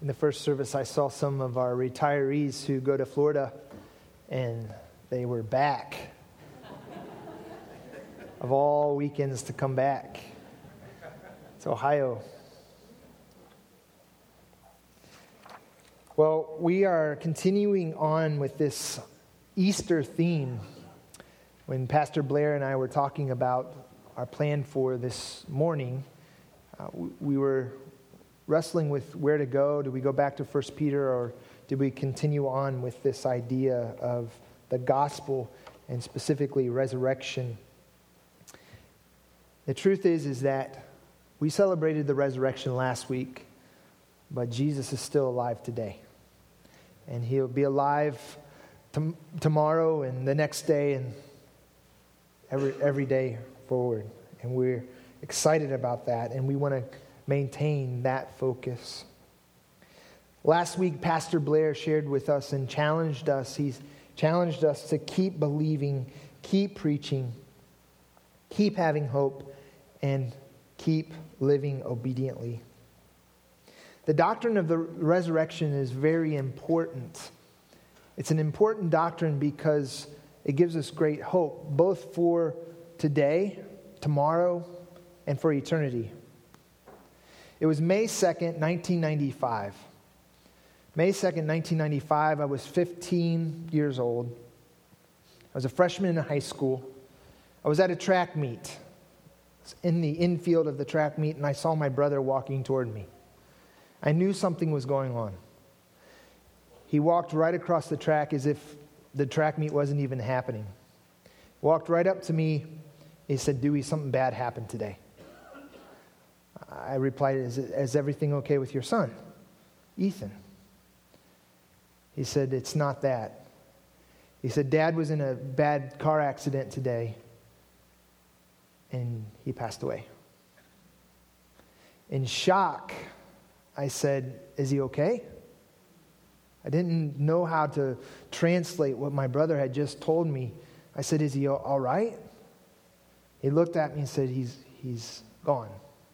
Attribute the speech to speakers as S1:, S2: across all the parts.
S1: In the first service, I saw some of our retirees who go to Florida, and they were back. Of all weekends to come back. It's Ohio. Well, we are continuing on with this Easter theme. When Pastor Blair and I were talking about our plan for this morning, we were wrestling with where to go. Do we go back to 1 Peter, or do we continue on with this idea of the gospel and specifically resurrection? The truth is that we celebrated the resurrection last week, but Jesus is still alive today. And he'll be alive tomorrow and the next day and every day forward. And we're excited about that, and we want to maintain that focus. Last week, Pastor Blair shared with us and challenged us. He's challenged us to keep believing, keep preaching, keep having hope, and keep living obediently. The doctrine of the resurrection is very important. It's an important doctrine because it gives us great hope, both for today, tomorrow, and for eternity. It was May 2nd, 1995. May 2nd, 1995, I was 15 years old. I was a freshman in high school. I was at a track meet. I was in the infield of the track meet, and I saw my brother walking toward me. I knew something was going on. He walked right across the track as if the track meet wasn't even happening. Walked right up to me. He said, "Dewey, something bad happened today." I replied, is everything okay with your son, Ethan? He said, "It's not that." He said, "Dad was in a bad car accident today, and he passed away." In shock, I said, "Is he okay?" I didn't know how to translate what my brother had just told me. I said, "Is he all right?" He looked at me and said, he's gone.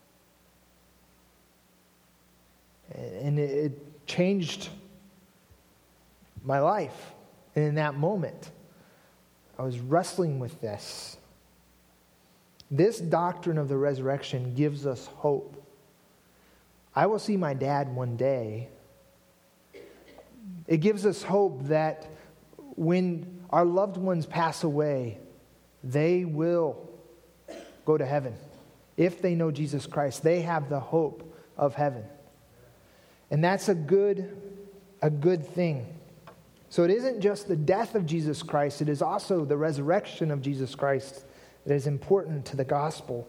S1: And it changed my life. And in that moment, I was wrestling with this. This doctrine of the resurrection gives us hope. I will see my dad one day. It gives us hope that when our loved ones pass away, they will go to heaven. If they know Jesus Christ, they have the hope of heaven. And that's a good thing. So it isn't just the death of Jesus Christ, it is also the resurrection of Jesus Christ that is important to the gospel.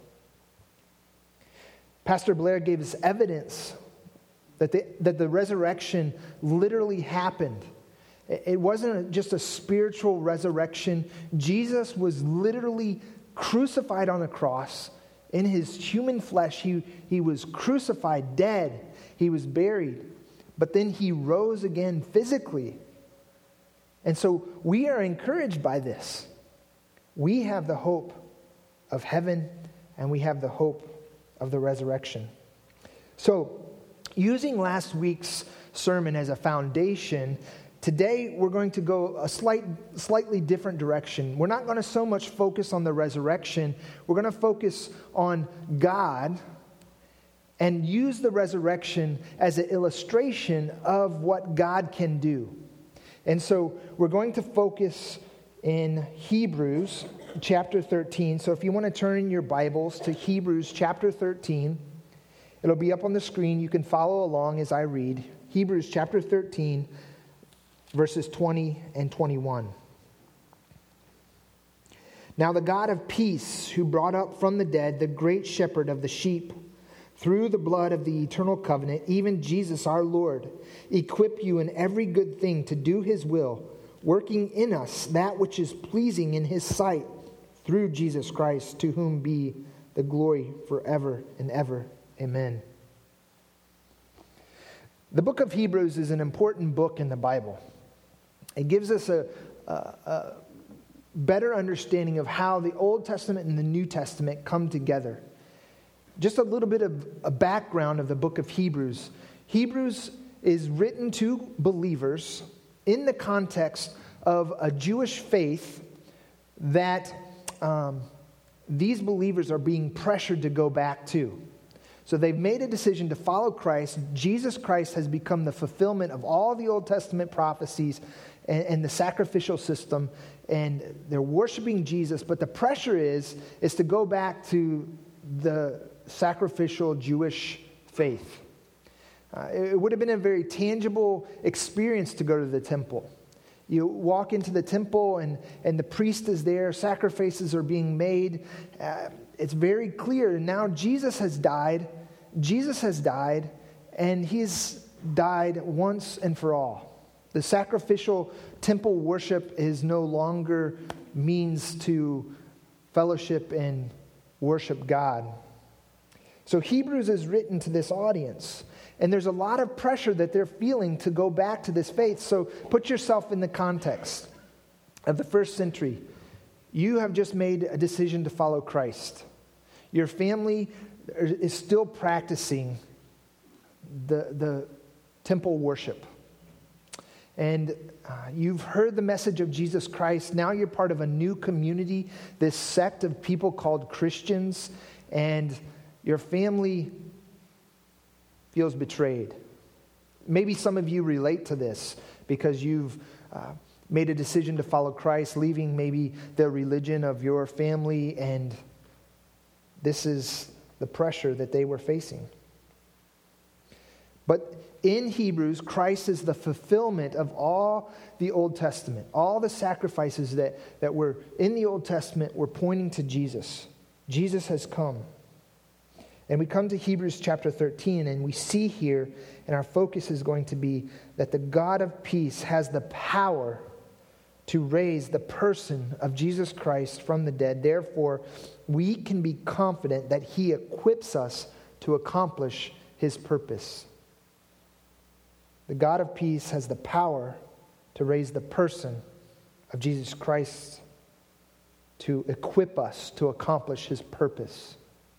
S1: Pastor Blair gave us evidence that the resurrection literally happened. It wasn't just a spiritual resurrection. Jesus was literally crucified on the cross. In his human flesh, he was crucified, dead. He was buried. But then he rose again physically. And so we are encouraged by this. We have the hope of heaven, and we have the hope of the resurrection. So, using last week's sermon as a foundation, today we're going to go a slightly different direction. We're not going to so much focus on the resurrection. We're going to focus on God and use the resurrection as an illustration of what God can do. And so we're going to focus in Hebrews chapter 13. So if you want to turn in your Bibles to Hebrews chapter 13, it'll be up on the screen. You can follow along as I read. Hebrews chapter 13, verses 20 and 21. "Now the God of peace, who brought up from the dead the great shepherd of the sheep, through the blood of the eternal covenant, even Jesus our Lord, equip you in every good thing to do his will, working in us that which is pleasing in his sight, through Jesus Christ, to whom be the glory forever and ever. Amen." The book of Hebrews is an important book in the Bible. It gives us a better understanding of how the Old Testament and the New Testament come together. Just a little bit of a background of the book of Hebrews. Hebrews is written to believers in the context of a Jewish faith that these believers are being pressured to go back to. So they've made a decision to follow Christ. Jesus Christ has become the fulfillment of all the Old Testament prophecies and the sacrificial system, and they're worshiping Jesus, but the pressure is to go back to the sacrificial Jewish faith. It would have been a very tangible experience to go to the temple. You walk into the temple and the priest is there, sacrifices are being made. It's very clear. Now Jesus has died. And he's died once and for all. The sacrificial temple worship is no longer means to fellowship and worship God. So Hebrews is written to this audience. And there's a lot of pressure that they're feeling to go back to this faith. So put yourself in the context of the first century. You have just made a decision to follow Christ. Your family is still practicing the temple worship. And you've heard the message of Jesus Christ. Now you're part of a new community, this sect of people called Christians. And your family feels betrayed. Maybe some of you relate to this because you've made a decision to follow Christ, leaving maybe the religion of your family, and this is the pressure that they were facing. But in Hebrews, Christ is the fulfillment of all the Old Testament. All the sacrifices that were in the Old Testament were pointing to Jesus. Jesus has come. And we come to Hebrews chapter 13, and we see here, and our focus is going to be that the God of peace has the power to raise the person of Jesus Christ from the dead. Therefore, we can be confident that he equips us to accomplish his purpose. The God of peace has the power to raise the person of Jesus Christ to equip us to accomplish his purpose.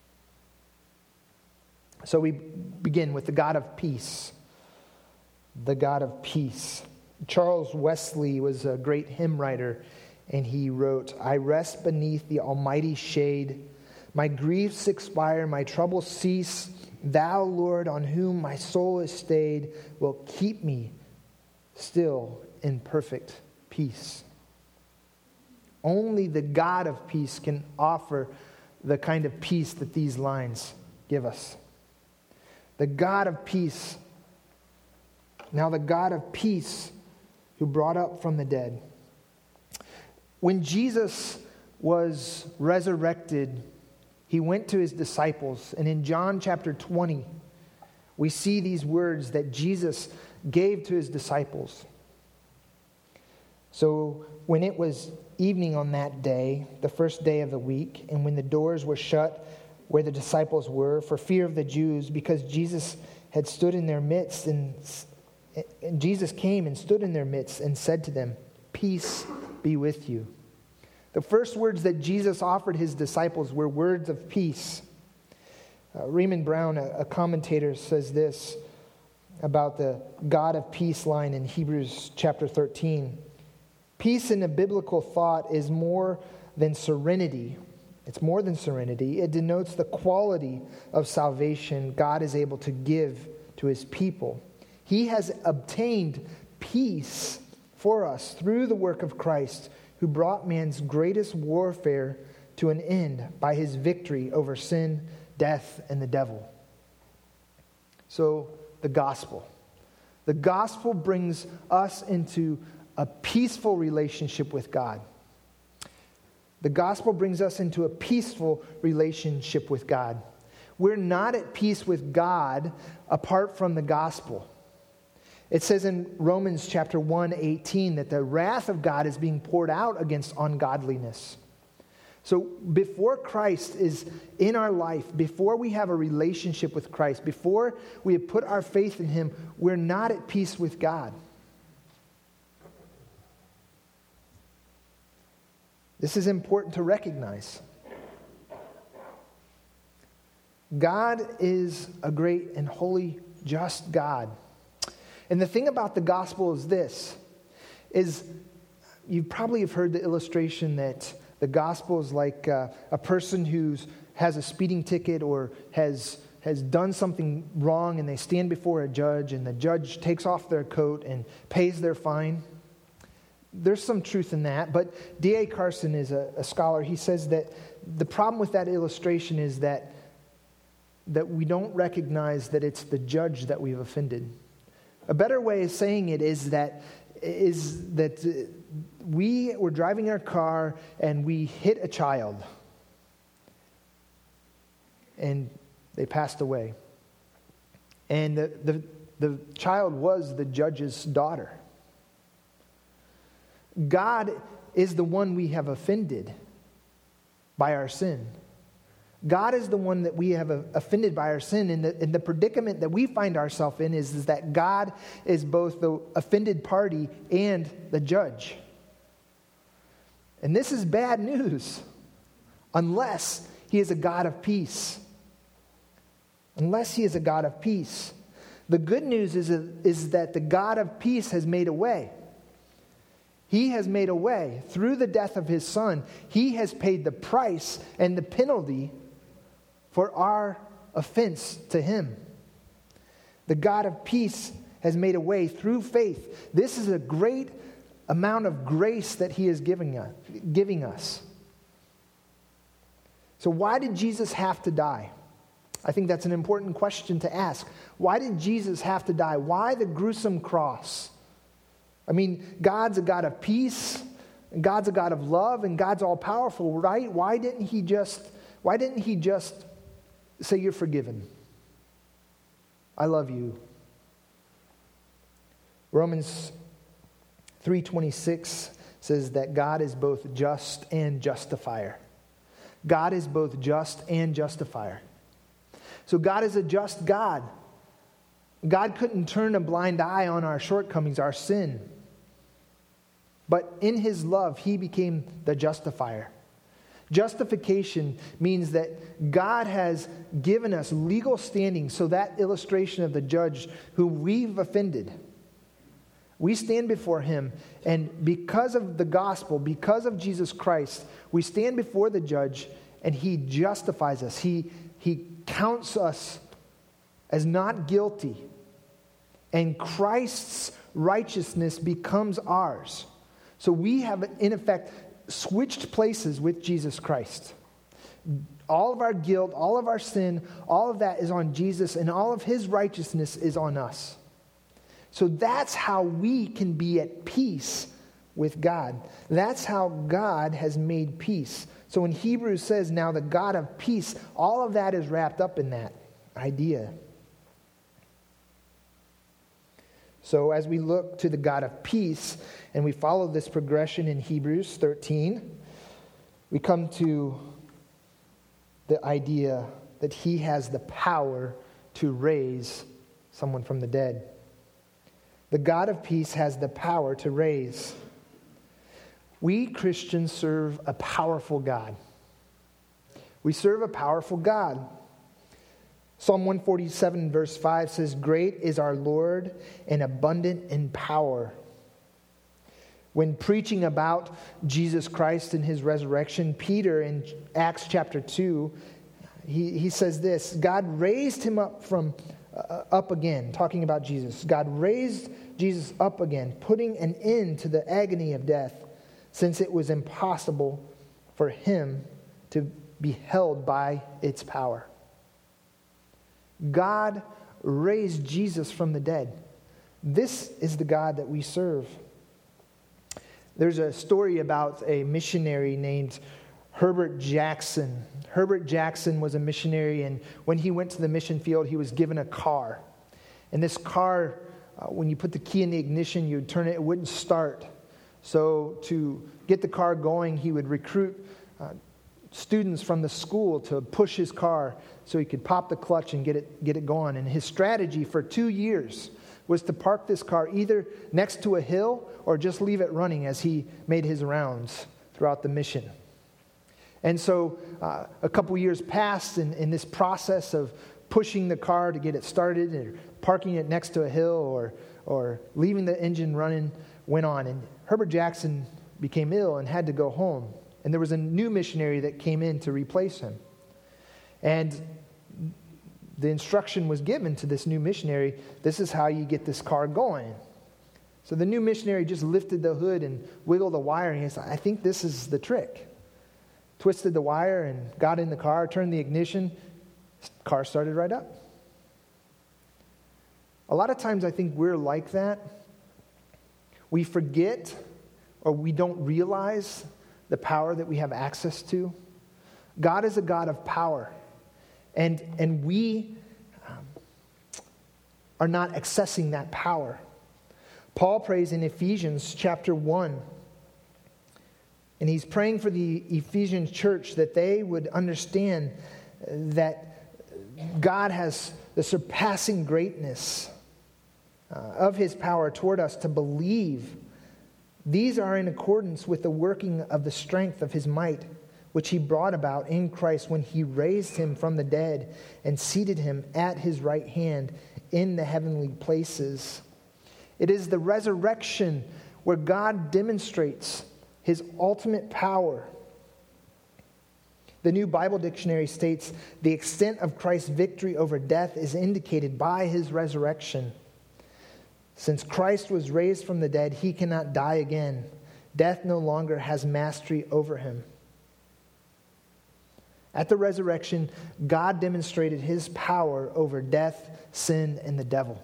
S1: So we begin with the God of peace. The God of peace. Charles Wesley was a great hymn writer, and he wrote, "I rest beneath the almighty shade. My griefs expire, my troubles cease. Thou, Lord, on whom my soul is stayed, will keep me still in perfect peace." Only the God of peace can offer the kind of peace that these lines give us. The God of peace. Now the God of peace who brought up from the dead. When Jesus was resurrected, he went to his disciples. And in John chapter 20, we see these words that Jesus gave to his disciples. So when it was evening on that day, the first day of the week, and when the doors were shut where the disciples were for fear of the Jews, because Jesus had stood in their midst, and Jesus came and stood in their midst and said to them, "Peace be with you." The first words that Jesus offered his disciples were words of peace. Raymond Brown, a commentator, says this about the God of peace line in Hebrews chapter 13. Peace in a biblical thought is more than serenity. It's more than serenity. It denotes the quality of salvation God is able to give to his people. He has obtained peace for us through the work of Christ, who brought man's greatest warfare to an end by his victory over sin, death, and the devil. So, the gospel. The gospel brings us into a peaceful relationship with God. The gospel brings us into a peaceful relationship with God. We're not at peace with God apart from the gospel. It says in Romans chapter 1:18 that the wrath of God is being poured out against ungodliness. So before Christ is in our life, before we have a relationship with Christ, before we have put our faith in him, we're not at peace with God. This is important to recognize. God is a great and holy, just God. And the thing about the gospel is this, is you probably have heard the illustration that the gospel is like a person who has a speeding ticket or has done something wrong, and they stand before a judge, and the judge takes off their coat and pays their fine. There's some truth in that, but D.A. Carson is a scholar. He says that the problem with that illustration is that we don't recognize that it's the judge that we've offended. A better way of saying it is that we were driving our car and we hit a child, and they passed away. And the child was the judge's daughter. God is the one we have offended by our sin. God is the one that we have offended by our sin. And the predicament that we find ourselves in is that God is both the offended party and the judge. And this is bad news unless He is a God of peace. Unless He is a God of peace. The good news is that the God of peace has made a way. He has made a way through the death of His Son. He has paid the price and the penalty for our offense to Him. The God of peace has made a way through faith. This is a great amount of grace that He is giving us. So why did Jesus have to die? I think that's an important question to ask. Why did Jesus have to die? Why the gruesome cross? I mean, God's a God of peace, and God's a God of love, and God's all powerful, right? Why didn't He just say, "You're forgiven. I love you"? Romans 3:26 says that God is both just and justifier. God is both just and justifier. So God is a just God. God couldn't turn a blind eye on our shortcomings, our sin. But in His love, He became the justifier. Justification means that God has given us legal standing, so that illustration of the judge who we've offended, we stand before Him, and because of the gospel, because of Jesus Christ, we stand before the judge, and He justifies us. He counts us as not guilty, and Christ's righteousness becomes ours. So we have, in effect, switched places with Jesus Christ. All of our guilt, all of our sin, all of that is on Jesus, and all of His righteousness is on us. So that's how we can be at peace with God. That's how God has made peace. So when Hebrews says now the God of peace, all of that is wrapped up in that idea. So as we look to the God of peace and we follow this progression in Hebrews 13, we come to the idea that He has the power to raise someone from the dead. The God of peace has the power to raise. We Christians serve a powerful God. We serve a powerful God. Psalm 147 verse 5 says, "Great is our Lord and abundant in power." When preaching about Jesus Christ and His resurrection, Peter in Acts chapter 2, he says this: God raised Him up again, talking about Jesus. God raised Jesus up again, putting an end to the agony of death, since it was impossible for Him to be held by its power. God raised Jesus from the dead. This is the God that we serve. There's a story about a missionary named Herbert Jackson. Herbert Jackson was a missionary, and when he went to the mission field, he was given a car. And this car, when you put the key in the ignition, you would turn it, it wouldn't start. So to get the car going, he would recruit students from the school to push his car so he could pop the clutch and get it going. And his strategy for 2 years was to park this car either next to a hill or just leave it running as he made his rounds throughout the mission. And so a couple years passed in this process of pushing the car to get it started, or parking it next to a hill, or leaving the engine running, went on. And Herbert Jackson became ill and had to go home. And there was a new missionary that came in to replace him. And the instruction was given to this new missionary, this is how you get this car going. So the new missionary just lifted the hood and wiggled the wire, and he said, I think this is the trick. Twisted the wire and got in the car, turned the ignition, car started right up. A lot of times I think we're like that. We forget or we don't realize the power that we have access to. God is a God of power. And we are not accessing that power. Paul prays in Ephesians chapter 1. And he's praying for the Ephesian church that they would understand that God has the surpassing greatness of his power toward us to believe. These are in accordance with the working of the strength of his might, which he brought about in Christ when he raised him from the dead and seated him at his right hand in the heavenly places. It is the resurrection where God demonstrates his ultimate power. The New Bible Dictionary states, the extent of Christ's victory over death is indicated by his resurrection. Since Christ was raised from the dead, he cannot die again. Death no longer has mastery over him. At the resurrection, God demonstrated his power over death, sin, and the devil.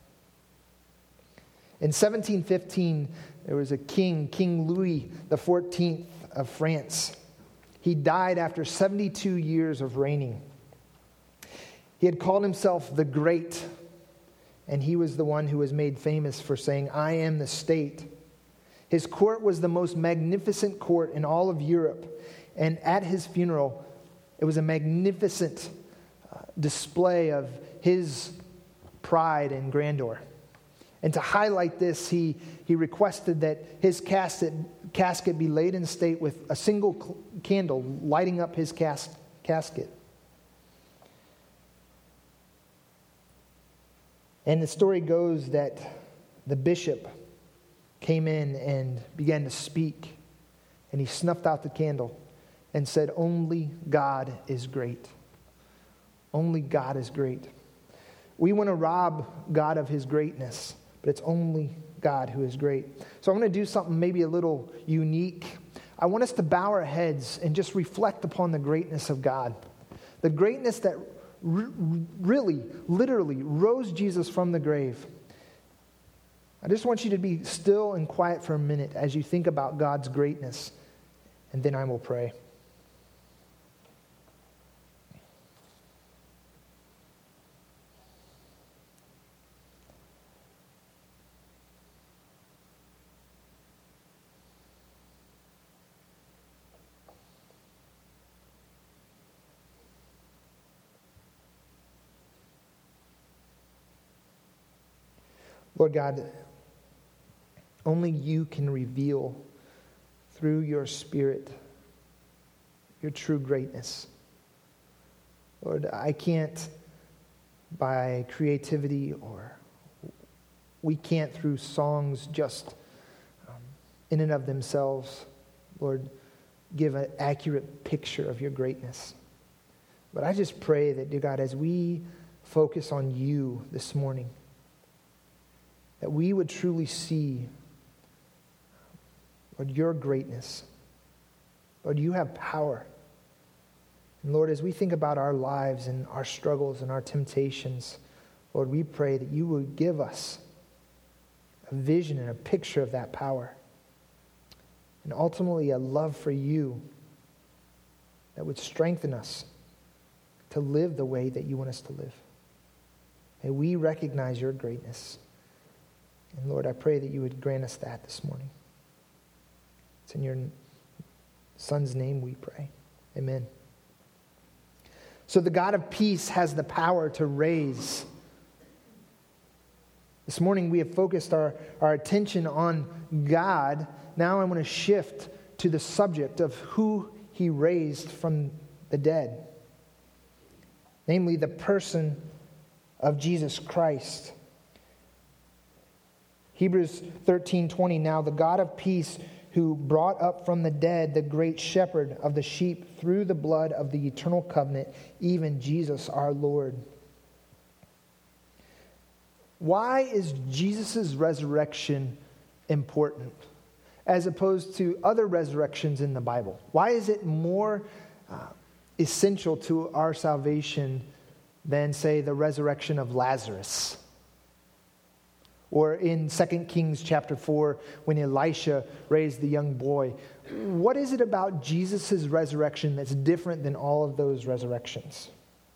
S1: In 1715, there was a king, King Louis XIV of France. He died after 72 years of reigning. He had called himself the Great, and he was the one who was made famous for saying, I am the state. His court was the most magnificent court in all of Europe, and at his funeral, it was a magnificent display of his pride and grandeur. And to highlight this, he requested that his casket be laid in state with a single candle lighting up his casket. And the story goes that the bishop came in and began to speak, and he snuffed out the candle and said, only God is great. Only God is great. We want to rob God of his greatness, but it's only God who is great. So I'm going to do something maybe a little unique. I want us to bow our heads and just reflect upon the greatness of God. The greatness that really, literally rose Jesus from the grave. I just want you to be still and quiet for a minute as you think about God's greatness, and then I will pray. Lord God, only you can reveal through your Spirit your true greatness. Lord, I can't by creativity, or we can't through songs just in and of themselves, Lord, give an accurate picture of your greatness. But I just pray that, dear God, as we focus on you this morning, that we would truly see, Lord, your greatness. Lord, you have power. And Lord, as we think about our lives and our struggles and our temptations, Lord, we pray that you would give us a vision and a picture of that power. And ultimately a love for you that would strengthen us to live the way that you want us to live. May we recognize your greatness. And Lord, I pray that you would grant us that this morning. It's in your Son's name we pray. Amen. So the God of peace has the power to raise. This morning we have focused our attention on God. Now I want to shift to the subject of who he raised from the dead. namely the person of Jesus Christ. Hebrews 13:20, now the God of peace, who brought up from the dead the great shepherd of the sheep through the blood of the eternal covenant, even Jesus our Lord. Why is Jesus' resurrection important as opposed to other resurrections in the Bible? Why is it more essential to our salvation than, say, the resurrection of Lazarus? Or in 2 Kings chapter 4, when Elisha raised the young boy. What is it about Jesus' resurrection that's different than all of those resurrections?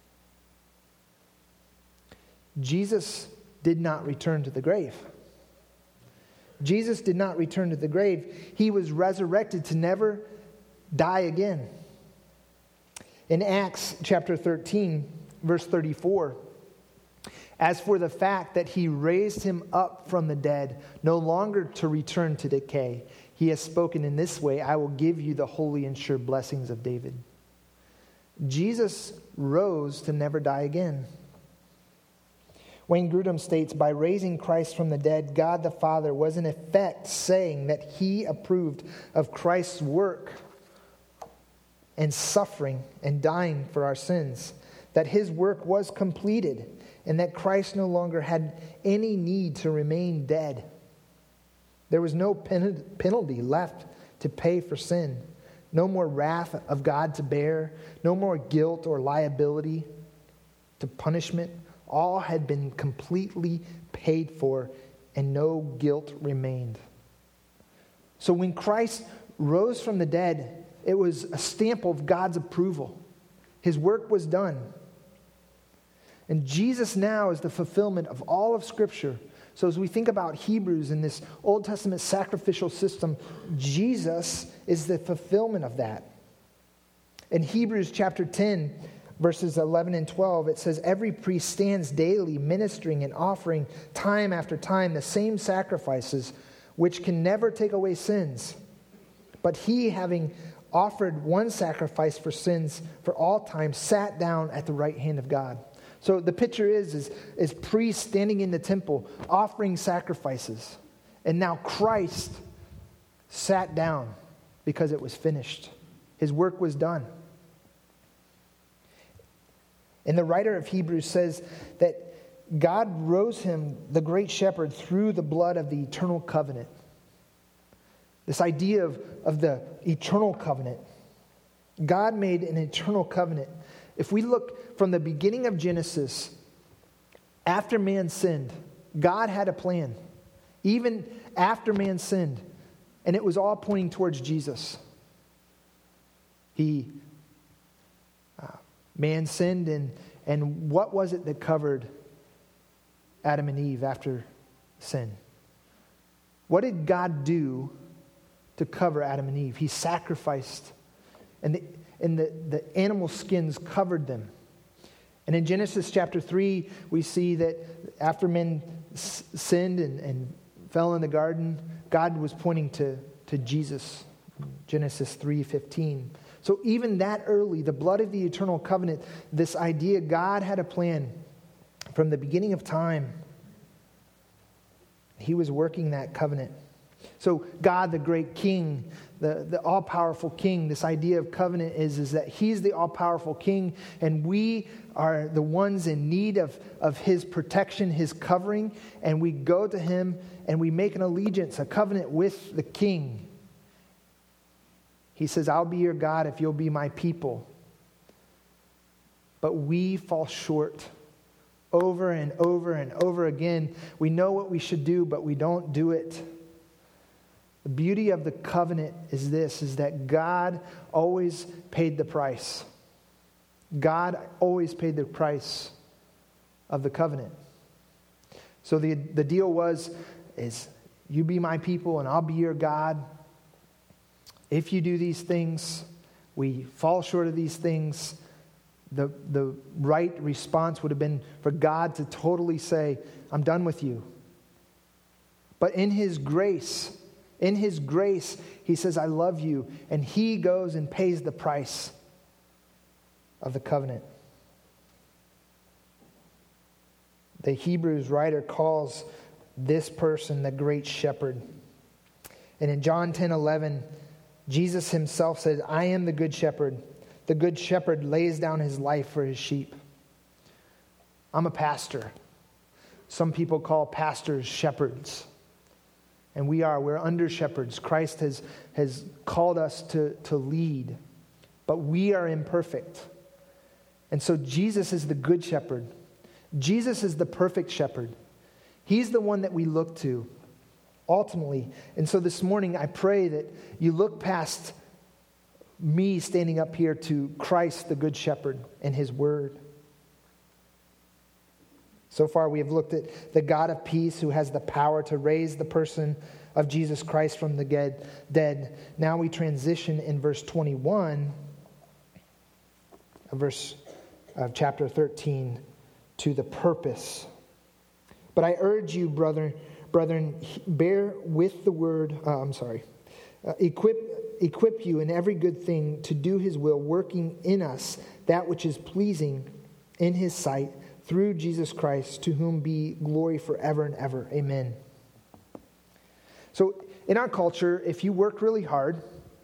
S1: Jesus did not return to the grave. Jesus did not return to the grave. He was resurrected to never die again. In Acts chapter 13, verse 34, as for the fact that he raised him up from the dead, no longer to return to decay, he has spoken in this way, I will give you the holy and sure blessings of David. Jesus rose to never die again. Wayne Grudem states, by raising Christ from the dead, God the Father was in effect saying that he approved of Christ's work and suffering and dying for our sins, that his work was completed, and that Christ no longer had any need to remain dead. There was no penalty left to pay for sin, no more wrath of God to bear, no more guilt or liability to punishment. All had been completely paid for, and no guilt remained. So when Christ rose from the dead, it was a stamp of God's approval. His work was done. And Jesus now is the fulfillment of all of Scripture. So as we think about Hebrews and this Old Testament sacrificial system, Jesus is the fulfillment of that. In Hebrews chapter 10, verses 11 and 12, it says, every priest stands daily ministering and offering time after time the same sacrifices, which can never take away sins. But he, having offered one sacrifice for sins for all time, sat down at the right hand of God. So the picture is priests standing in the temple offering sacrifices. And now Christ sat down because it was finished. His work was done. And the writer of Hebrews says that God rose him, the great shepherd, through the blood of the eternal covenant. This idea of the eternal covenant. God made an eternal covenant. If we look from the beginning of Genesis, after man sinned, God had a plan. Even after man sinned. And it was all pointing towards Jesus. Man sinned, and what was it that covered Adam and Eve after sin? What did God do to cover Adam and Eve? He sacrificed, and the animal skins covered them. And in Genesis chapter 3, we see that after men sinned and fell in the garden, God was pointing to Jesus. Genesis 3:15. So even that early, the blood of the eternal covenant, this idea, God had a plan from the beginning of time. He was working that covenant. So God, the great king, the all-powerful king, this idea of covenant is that he's the all-powerful king, and we are the ones in need of his protection, his covering, and we go to him and we make an allegiance, a covenant with the king. He says, I'll be your God if you'll be my people. But we fall short over and over and over again. We know what we should do, but we don't do it. The beauty of the covenant is this, is that God always paid the price. God always paid the price of the covenant. So the deal is you be my people and I'll be your God. If you do these things, we fall short of these things, the right response would have been for God to totally say, I'm done with you. But in his grace, he says, I love you. And he goes and pays the price of the covenant. The Hebrews writer calls this person the great shepherd. And in John 10:11, Jesus himself says, I am the good shepherd. The good shepherd lays down his life for his sheep. I'm a pastor. Some people call pastors shepherds. And we're under shepherds. Christ has called us to lead. But we are imperfect. And so Jesus is the good shepherd. Jesus is the perfect shepherd. He's the one that we look to, ultimately. And so this morning, I pray that you look past me standing up here to Christ, the good shepherd, and his word. So far, we have looked at the God of peace who has the power to raise the person of Jesus Christ from the dead. Now we transition in verse 21 of chapter 13 to the purpose. But I urge you, brethren, bear with the word, equip you in every good thing to do his will, working in us that which is pleasing in his sight, through Jesus Christ, to whom be glory forever and ever. Amen. So in our culture, if you work really hard,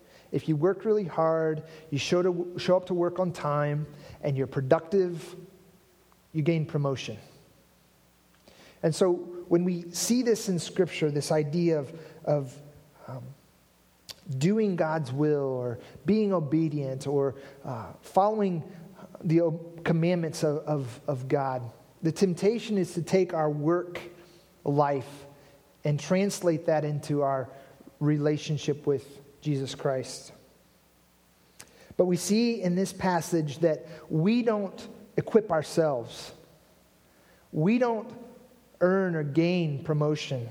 S1: you show up to work on time, and you're productive, you gain promotion. And so when we see this in Scripture, this idea of doing God's will or being obedient or following the commandments of God, the temptation is to take our work life and translate that into our relationship with Jesus Christ. But we see in this passage that we don't equip ourselves. We don't earn or gain promotion.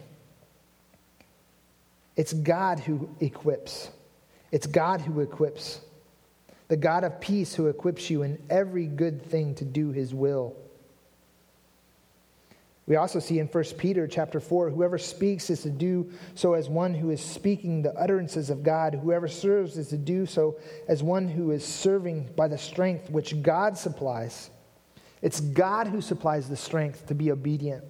S1: It's God who equips. It's God who equips. The God of peace who equips you in every good thing to do his will. We also see in 1 Peter chapter 4, whoever speaks is to do so as one who is speaking the utterances of God. Whoever serves is to do so as one who is serving by the strength which God supplies. It's God who supplies the strength to be obedient.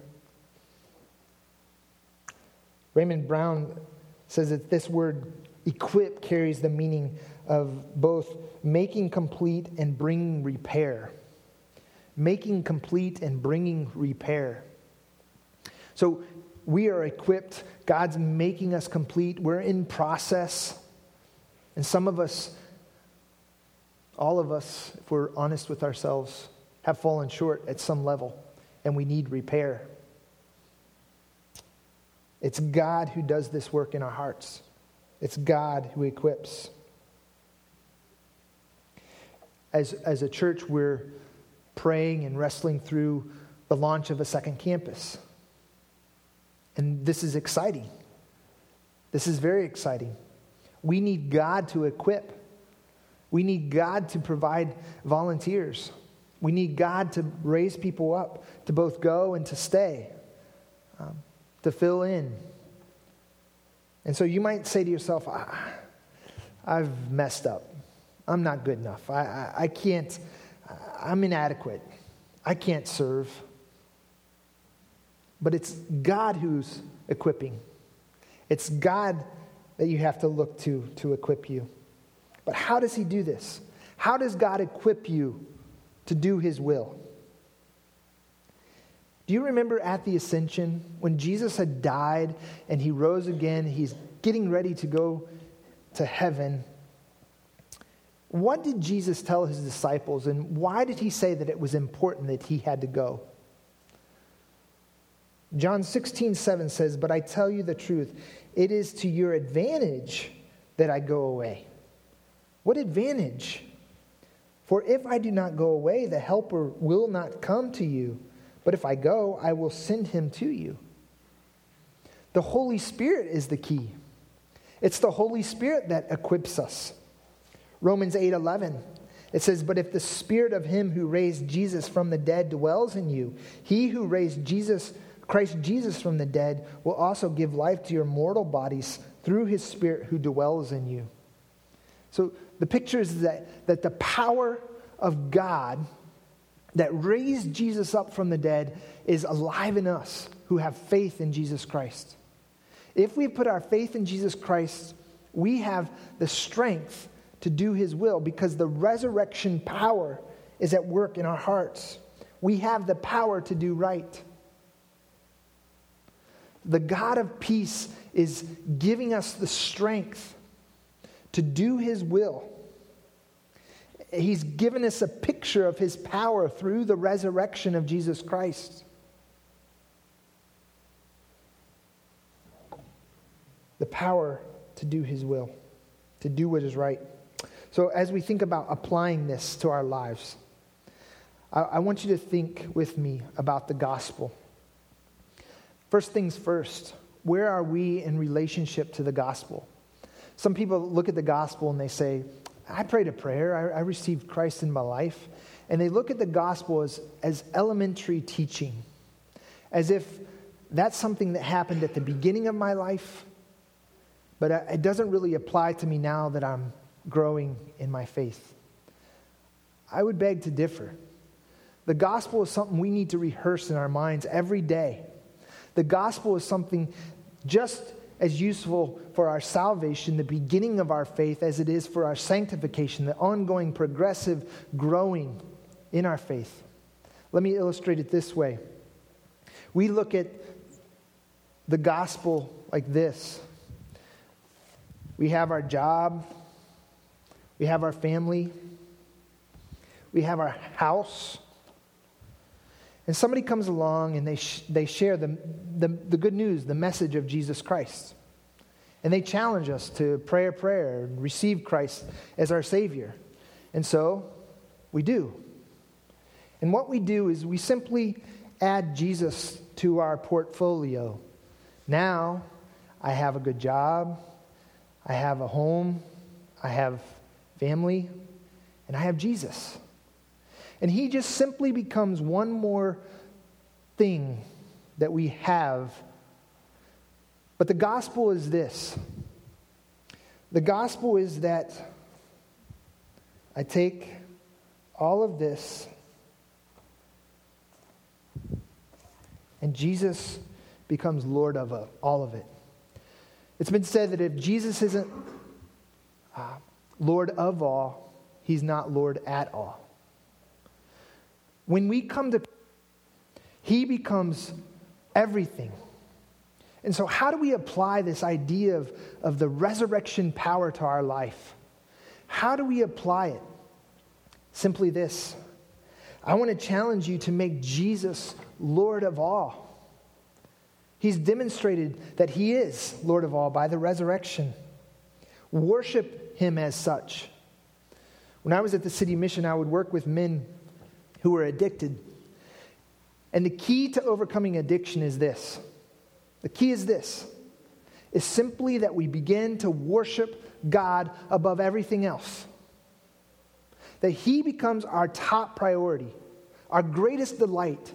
S1: Raymond Brown says that this word equip carries the meaning of both making complete and bringing repair. Making complete and bringing repair. So we are equipped. God's making us complete. We're in process. And some of us, all of us, if we're honest with ourselves, have fallen short at some level, and we need repair. It's God who does this work in our hearts. It's God who equips. As a church, we're praying and wrestling through the launch of a second campus. And this is exciting. This is very exciting. We need God to equip. We need God to provide volunteers. We need God to raise people up to both go and to stay, to fill in. And so you might say to yourself, I've messed up. I'm not good enough. I can't, I'm inadequate. I can't serve. But it's God who's equipping. It's God that you have to look to equip you. But how does he do this? How does God equip you to do his will? Do you remember at the ascension when Jesus had died and he rose again, he's getting ready to go to heaven? What did Jesus tell his disciples, and why did he say that it was important that he had to go? John 16:7 says, "But I tell you the truth, it is to your advantage that I go away." What advantage? For if I do not go away, the Helper will not come to you. But if I go, I will send him to you. The Holy Spirit is the key. It's the Holy Spirit that equips us. Romans 8:11, it says, "But if the Spirit of him who raised Jesus from the dead dwells in you, he who raised Christ Jesus from the dead will also give life to your mortal bodies through his Spirit who dwells in you." So the picture is that the power of God that raised Jesus up from the dead is alive in us who have faith in Jesus Christ. If we put our faith in Jesus Christ, we have the strength to do his will because the resurrection power is at work in our hearts. We have the power to do right. The God of peace is giving us the strength to do his will. He's given us a picture of his power through the resurrection of Jesus Christ. The power to do his will, to do what is right. So as we think about applying this to our lives, I want you to think with me about the gospel. First things first, where are we in relationship to the gospel? Some people look at the gospel and they say, I prayed a prayer, I received Christ in my life. And they look at the gospel as elementary teaching, as if that's something that happened at the beginning of my life, but it doesn't really apply to me now that I'm growing in my faith. I would beg to differ. The gospel is something we need to rehearse in our minds every day. The gospel is something just as useful for our salvation, the beginning of our faith, as it is for our sanctification, the ongoing progressive growing in our faith. Let me illustrate it this way. We look at the gospel like this. We have our job, we have our family, we have our house, and somebody comes along and they share the good news, the message of Jesus Christ. And they challenge us to pray a prayer and receive Christ as our Savior. And so we do. And what we do is we simply add Jesus to our portfolio. Now I have a good job, I have a home, I have family, and I have Jesus. And he just simply becomes one more thing that we have. But the gospel is this. The gospel is that I take all of this and Jesus becomes Lord of all of it. It's been said that if Jesus isn't Lord of all, he's not Lord at all. When we come to, he becomes everything. And so how do we apply this idea of the resurrection power to our life? How do we apply it? Simply this. I want to challenge you to make Jesus Lord of all. He's demonstrated that he is Lord of all by the resurrection. Worship him as such. When I was at the City Mission, I would work with men who were addicted. And the key to overcoming addiction is this. The key is this. Is simply that we begin to worship God above everything else. That he becomes our top priority, our greatest delight.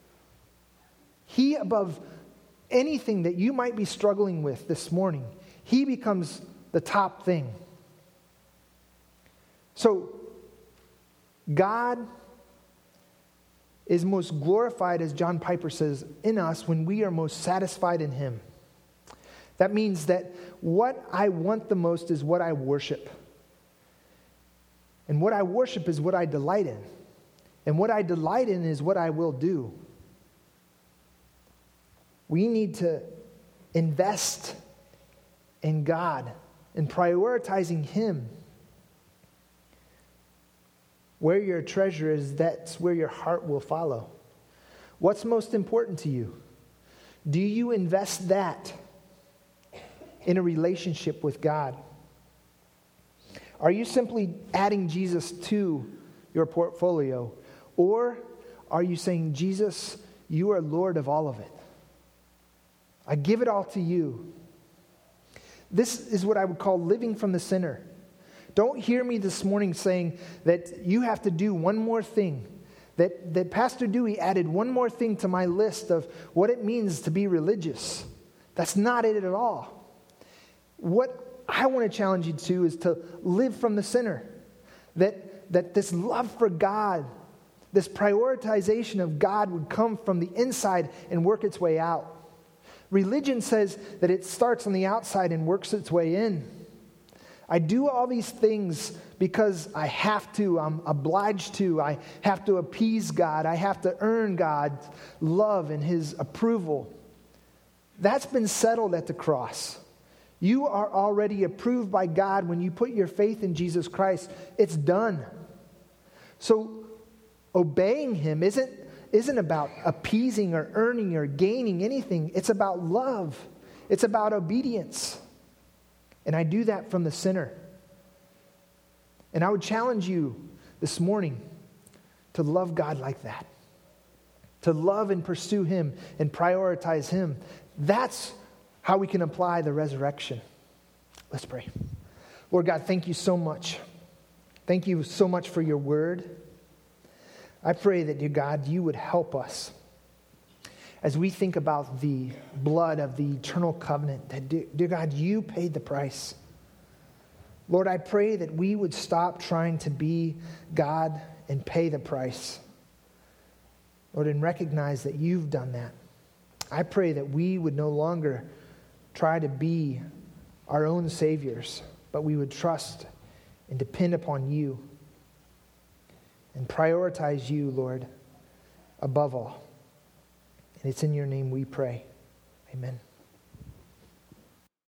S1: He above anything that you might be struggling with this morning, he becomes the top thing. So, God is most glorified, as John Piper says, in us when we are most satisfied in him. That means that what I want the most is what I worship. And what I worship is what I delight in. And what I delight in is what I will do. We need to invest in God and prioritizing him. Where your treasure is, that's where your heart will follow. What's most important to you? Do you invest that in a relationship with God? Are you simply adding Jesus to your portfolio? Or are you saying, Jesus, you are Lord of all of it. I give it all to you. This is what I would call living from the center. Don't hear me this morning saying that you have to do one more thing. That Pastor Dewey added one more thing to my list of what it means to be religious. That's not it at all. What I want to challenge you to is to live from the center. That this love for God This prioritization of God would come from the inside and work its way out. Religion says that it starts on the outside and works its way in. I do all these things because I have to. I'm obliged to. I have to appease God. I have to earn God's love and His approval. That's been settled at the cross. You are already approved by God when you put your faith in Jesus Christ. It's done. So obeying Him isn't about appeasing or earning or gaining anything. It's about love. It's about obedience. And I do that from the center. And I would challenge you this morning to love God like that. To love and pursue Him and prioritize Him. That's how we can apply the resurrection. Let's pray. Lord God, thank you so much. Thank you so much for your word. I pray that, dear God, you would help us as we think about the blood of the eternal covenant, that, dear God, you paid the price. Lord, I pray that we would stop trying to be God and pay the price. Lord, and recognize that you've done that. I pray that we would no longer try to be our own saviors, but we would trust and depend upon you and prioritize you, Lord, above all. And it's in your name we pray. Amen.